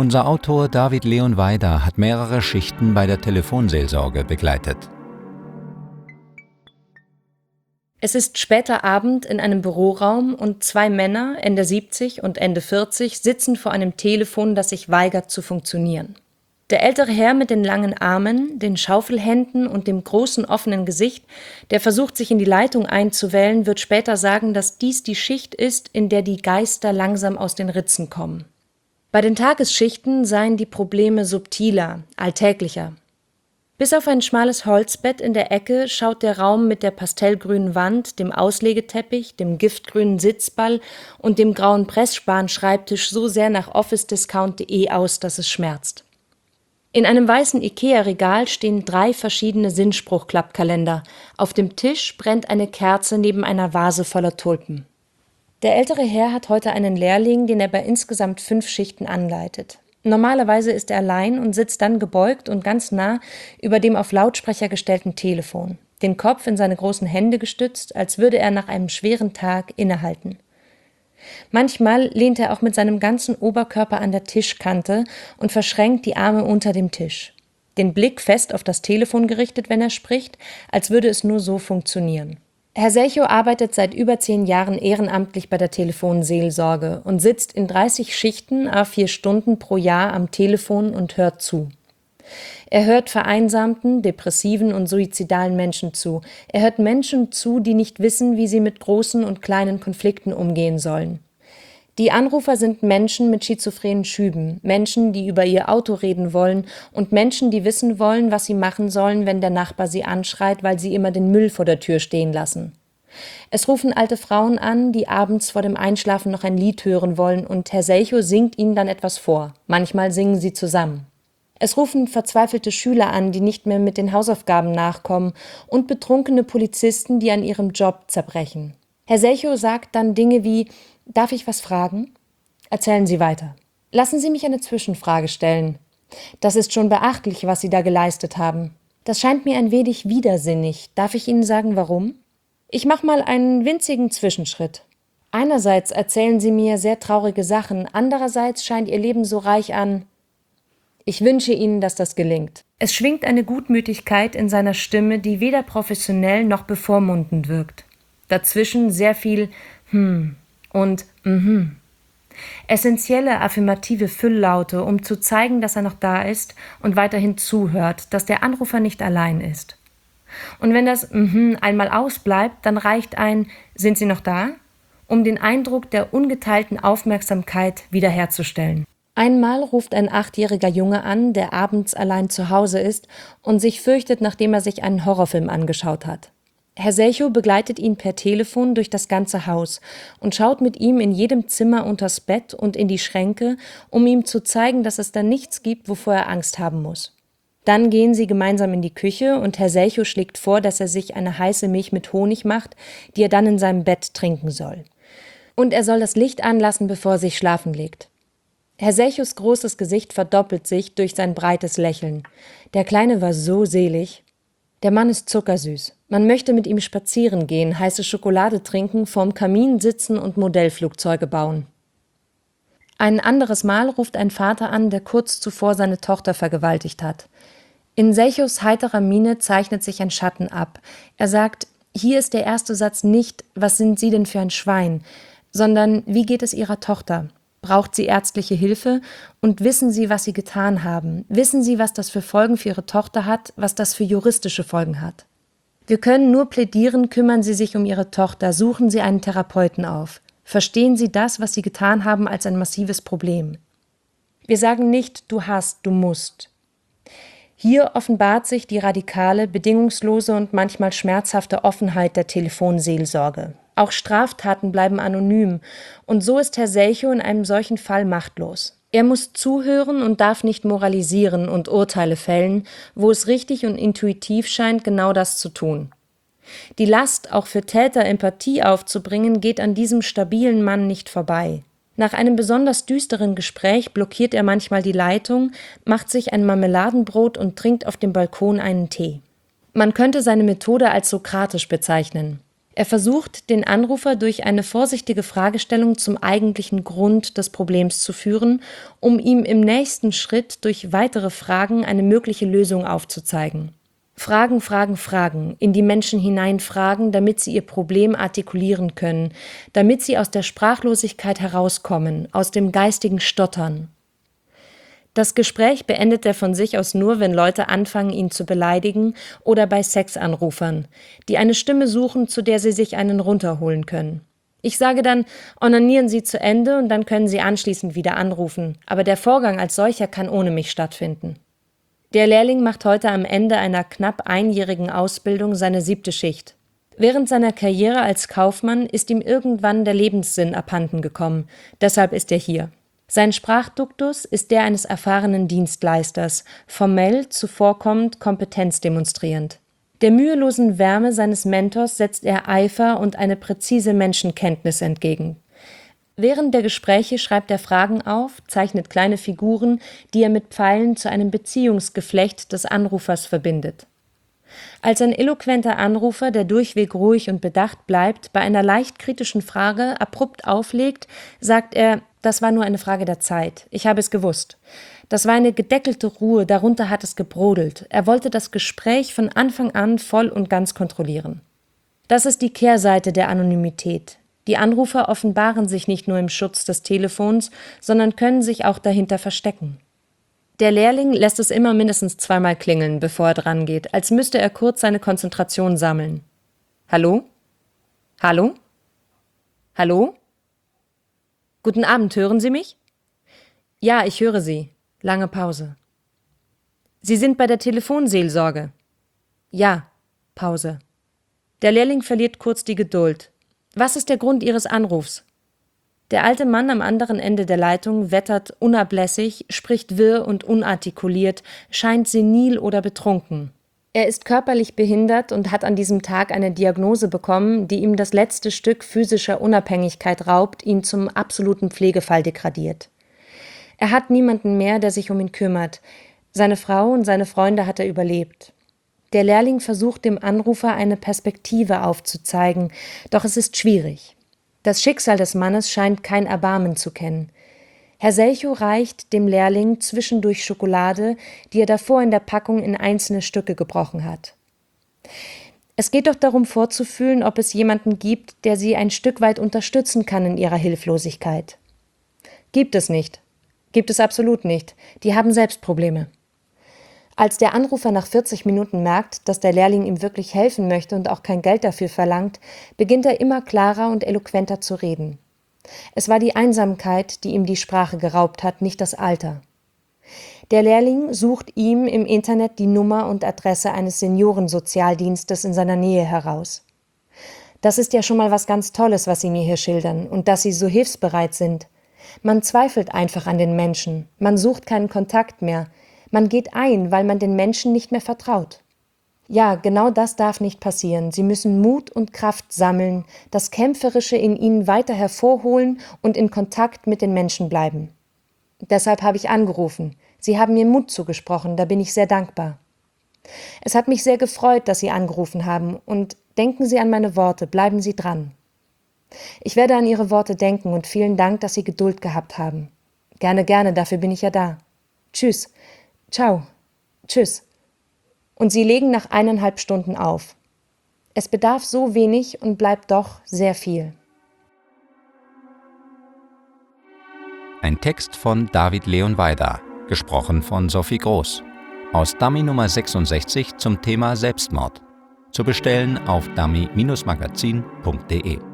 Unser Autor David Leon Weider hat mehrere Schichten bei der Telefonseelsorge begleitet. Es ist später Abend in einem Büroraum und zwei Männer, Ende 70 und Ende 40, sitzen vor einem Telefon, das sich weigert zu funktionieren. Der ältere Herr mit den langen Armen, den Schaufelhänden und dem großen offenen Gesicht, der versucht, sich in die Leitung einzuwählen, wird später sagen, dass dies die Schicht ist, in der die Geister langsam aus den Ritzen kommen. Bei den Tagesschichten seien die Probleme subtiler, alltäglicher. Bis auf ein schmales Holzbett in der Ecke schaut der Raum mit der pastellgrünen Wand, dem Auslegeteppich, dem giftgrünen Sitzball und dem grauen Pressspan-Schreibtisch so sehr nach officediscount.de aus, dass es schmerzt. In einem weißen Ikea-Regal stehen 3 verschiedene Sinnspruch-Klappkalender. Auf dem Tisch brennt eine Kerze neben einer Vase voller Tulpen. Der ältere Herr hat heute einen Lehrling, den er bei insgesamt 5 Schichten anleitet. Normalerweise ist er allein und sitzt dann gebeugt und ganz nah über dem auf Lautsprecher gestellten Telefon, den Kopf in seine großen Hände gestützt, als würde er nach einem schweren Tag innehalten. Manchmal lehnt er auch mit seinem ganzen Oberkörper an der Tischkante und verschränkt die Arme unter dem Tisch. Den Blick fest auf das Telefon gerichtet, wenn er spricht, als würde es nur so funktionieren. Herr Selchow arbeitet seit über 10 Jahren ehrenamtlich bei der Telefonseelsorge und sitzt in 30 Schichten à 4 Stunden pro Jahr am Telefon und hört zu. Er hört vereinsamten, depressiven und suizidalen Menschen zu. Er hört Menschen zu, die nicht wissen, wie sie mit großen und kleinen Konflikten umgehen sollen. Die Anrufer sind Menschen mit schizophrenen Schüben, Menschen, die über ihr Auto reden wollen und Menschen, die wissen wollen, was sie machen sollen, wenn der Nachbar sie anschreit, weil sie immer den Müll vor der Tür stehen lassen. Es rufen alte Frauen an, die abends vor dem Einschlafen noch ein Lied hören wollen und Herr Selchow singt ihnen dann etwas vor. Manchmal singen sie zusammen. Es rufen verzweifelte Schüler an, die nicht mehr mit den Hausaufgaben nachkommen und betrunkene Polizisten, die an ihrem Job zerbrechen. Herr Selchow sagt dann Dinge wie: »Darf ich was fragen?« Erzählen Sie weiter. »Lassen Sie mich eine Zwischenfrage stellen. Das ist schon beachtlich, was Sie da geleistet haben. Das scheint mir ein wenig widersinnig. Darf ich Ihnen sagen, warum? Ich mache mal einen winzigen Zwischenschritt. Einerseits erzählen Sie mir sehr traurige Sachen, andererseits scheint Ihr Leben so reich an. Ich wünsche Ihnen, dass das gelingt.« Es schwingt eine Gutmütigkeit in seiner Stimme, die weder professionell noch bevormundend wirkt. Dazwischen sehr viel und Essentielle affirmative Fülllaute, um zu zeigen, dass er noch da ist und weiterhin zuhört, dass der Anrufer nicht allein ist. Und wenn das einmal ausbleibt, dann reicht ein »Sind Sie noch da?«, um den Eindruck der ungeteilten Aufmerksamkeit wiederherzustellen. Einmal ruft ein 8-jähriger Junge an, der abends allein zu Hause ist und sich fürchtet, nachdem er sich einen Horrorfilm angeschaut hat. Herr Selchow begleitet ihn per Telefon durch das ganze Haus und schaut mit ihm in jedem Zimmer unters Bett und in die Schränke, um ihm zu zeigen, dass es da nichts gibt, wovor er Angst haben muss. Dann gehen sie gemeinsam in die Küche und Herr Selchow schlägt vor, dass er sich eine heiße Milch mit Honig macht, die er dann in seinem Bett trinken soll. Und er soll das Licht anlassen, bevor er sich schlafen legt. Herr Selchows großes Gesicht verdoppelt sich durch sein breites Lächeln. Der Kleine war so selig. Der Mann ist zuckersüß. Man möchte mit ihm spazieren gehen, heiße Schokolade trinken, vorm Kamin sitzen und Modellflugzeuge bauen. Ein anderes Mal ruft ein Vater an, der kurz zuvor seine Tochter vergewaltigt hat. In Selchows heiterer Miene zeichnet sich ein Schatten ab. Er sagt, hier ist der erste Satz nicht, was sind Sie denn für ein Schwein, sondern wie geht es Ihrer Tochter? Braucht sie ärztliche Hilfe? Und wissen Sie, was Sie getan haben? Wissen Sie, was das für Folgen für Ihre Tochter hat, was das für juristische Folgen hat? Wir können nur plädieren, kümmern Sie sich um Ihre Tochter, suchen Sie einen Therapeuten auf. Verstehen Sie das, was Sie getan haben, als ein massives Problem. Wir sagen nicht, du hast, du musst. Hier offenbart sich die radikale, bedingungslose und manchmal schmerzhafte Offenheit der Telefonseelsorge. Auch Straftaten bleiben anonym, und so ist Herr Selchow in einem solchen Fall machtlos. Er muss zuhören und darf nicht moralisieren und Urteile fällen, wo es richtig und intuitiv scheint, genau das zu tun. Die Last, auch für Täter Empathie aufzubringen, geht an diesem stabilen Mann nicht vorbei. Nach einem besonders düsteren Gespräch blockiert er manchmal die Leitung, macht sich ein Marmeladenbrot und trinkt auf dem Balkon einen Tee. Man könnte seine Methode als sokratisch bezeichnen. Er versucht, den Anrufer durch eine vorsichtige Fragestellung zum eigentlichen Grund des Problems zu führen, um ihm im nächsten Schritt durch weitere Fragen eine mögliche Lösung aufzuzeigen. Fragen, Fragen, Fragen, in die Menschen hineinfragen, damit sie ihr Problem artikulieren können, damit sie aus der Sprachlosigkeit herauskommen, aus dem geistigen Stottern. Das Gespräch beendet er von sich aus nur, wenn Leute anfangen, ihn zu beleidigen, oder bei Sexanrufern, die eine Stimme suchen, zu der sie sich einen runterholen können. Ich sage dann, onanieren Sie zu Ende und dann können Sie anschließend wieder anrufen, aber der Vorgang als solcher kann ohne mich stattfinden. Der Lehrling macht heute am Ende einer knapp einjährigen Ausbildung seine 7. Schicht. Während seiner Karriere als Kaufmann ist ihm irgendwann der Lebenssinn abhanden gekommen, deshalb ist er hier. Sein Sprachduktus ist der eines erfahrenen Dienstleisters, formell, zuvorkommend, kompetenzdemonstrierend. Der mühelosen Wärme seines Mentors setzt er Eifer und eine präzise Menschenkenntnis entgegen. Während der Gespräche schreibt er Fragen auf, zeichnet kleine Figuren, die er mit Pfeilen zu einem Beziehungsgeflecht des Anrufers verbindet. Als ein eloquenter Anrufer, der durchweg ruhig und bedacht bleibt, bei einer leicht kritischen Frage abrupt auflegt, sagt er: Das war nur eine Frage der Zeit. Ich habe es gewusst. Das war eine gedeckelte Ruhe, darunter hat es gebrodelt. Er wollte das Gespräch von Anfang an voll und ganz kontrollieren. Das ist die Kehrseite der Anonymität. Die Anrufer offenbaren sich nicht nur im Schutz des Telefons, sondern können sich auch dahinter verstecken. Der Lehrling lässt es immer mindestens 2-mal klingeln, bevor er drangeht, als müsste er kurz seine Konzentration sammeln. Hallo? Hallo? Hallo? Guten Abend, hören Sie mich? Ja, ich höre Sie. Lange Pause. Sie sind bei der Telefonseelsorge? Ja. Pause. Der Lehrling verliert kurz die Geduld. Was ist der Grund Ihres Anrufs? Der alte Mann am anderen Ende der Leitung wettert unablässig, spricht wirr und unartikuliert, scheint senil oder betrunken. Er ist körperlich behindert und hat an diesem Tag eine Diagnose bekommen, die ihm das letzte Stück physischer Unabhängigkeit raubt, ihn zum absoluten Pflegefall degradiert. Er hat niemanden mehr, der sich um ihn kümmert. Seine Frau und seine Freunde hat er überlebt. Der Lehrling versucht dem Anrufer eine Perspektive aufzuzeigen, doch es ist schwierig. Das Schicksal des Mannes scheint kein Erbarmen zu kennen. Herr Selchow reicht dem Lehrling zwischendurch Schokolade, die er davor in der Packung in einzelne Stücke gebrochen hat. Es geht doch darum vorzufühlen, ob es jemanden gibt, der sie ein Stück weit unterstützen kann in ihrer Hilflosigkeit. Gibt es nicht. Gibt es absolut nicht. Die haben selbst Probleme. Als der Anrufer nach 40 Minuten merkt, dass der Lehrling ihm wirklich helfen möchte und auch kein Geld dafür verlangt, beginnt er immer klarer und eloquenter zu reden. Es war die Einsamkeit, die ihm die Sprache geraubt hat, nicht das Alter. Der Lehrling sucht ihm im Internet die Nummer und Adresse eines Seniorensozialdienstes in seiner Nähe heraus. Das ist ja schon mal was ganz Tolles, was Sie mir hier schildern, und dass Sie so hilfsbereit sind. Man zweifelt einfach an den Menschen, man sucht keinen Kontakt mehr. Man geht ein, weil man den Menschen nicht mehr vertraut. Ja, genau das darf nicht passieren. Sie müssen Mut und Kraft sammeln, das Kämpferische in ihnen weiter hervorholen und in Kontakt mit den Menschen bleiben. Deshalb habe ich angerufen. Sie haben mir Mut zugesprochen, da bin ich sehr dankbar. Es hat mich sehr gefreut, dass Sie angerufen haben, und denken Sie an meine Worte, bleiben Sie dran. Ich werde an Ihre Worte denken und vielen Dank, dass Sie Geduld gehabt haben. Gerne, gerne, dafür bin ich ja da. Tschüss. Ciao. Tschüss. Und sie legen nach 1,5 Stunden auf. Es bedarf so wenig und bleibt doch sehr viel. Ein Text von David Leon Weider, gesprochen von Sophie Groß. Aus Dummy Nummer 66 zum Thema Selbstmord. Zu bestellen auf dummy-magazin.de.